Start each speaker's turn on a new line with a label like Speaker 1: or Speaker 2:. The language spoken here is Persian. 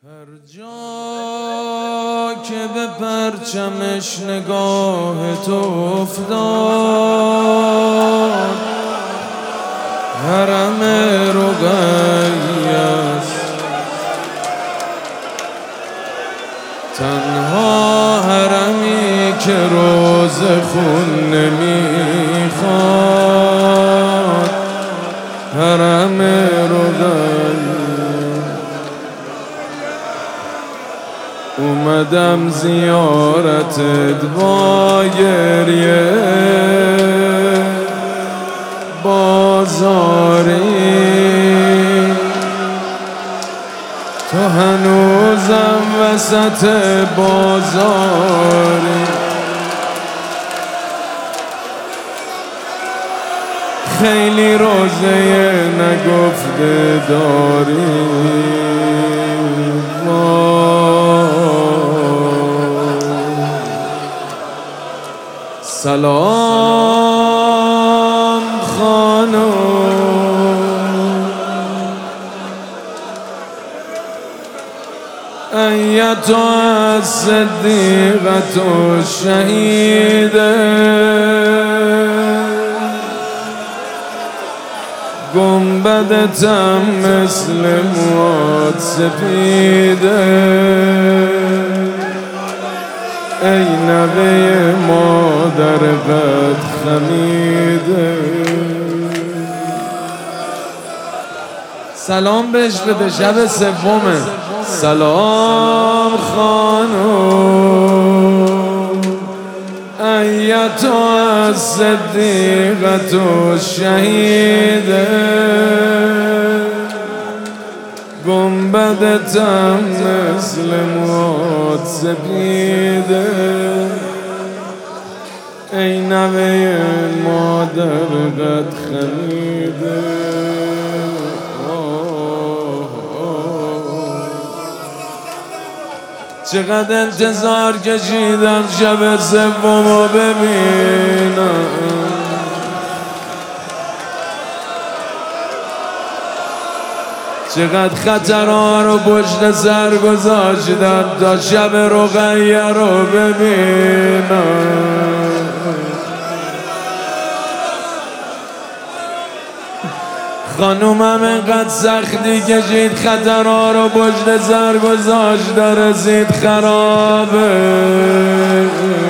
Speaker 1: هر جا که به پرچمش نگاه تو افتاد حرم رقیه‌ست، تنها حرمی که روز خون نمیخواد حرم رقیه. اومدم زیارتت با گریه، بازاری تو هنوزم وسط بازاری، خیلی روزه نگفته داری. سلام خانم، ایتها الصدیقة الشهیده، گنبدتم مثل موات سپیده، ای نوه مادر قد خمیده. سلام بهش بده، شب سومه. سلام خانم، ایتها الصدیقة الشهیده، گنبدتم مثل موات سپیده، ای نوه مادر قد خمیده. چقدر انتظار کشیدم شب سومو ببینم، چقدر خطرها رو پشت سر گذاشتم تا شب رقیه رو ببینم. خانومم اینقدر سختی کشید، خطرها رو پشت سر گذاشت، رسید خرابه.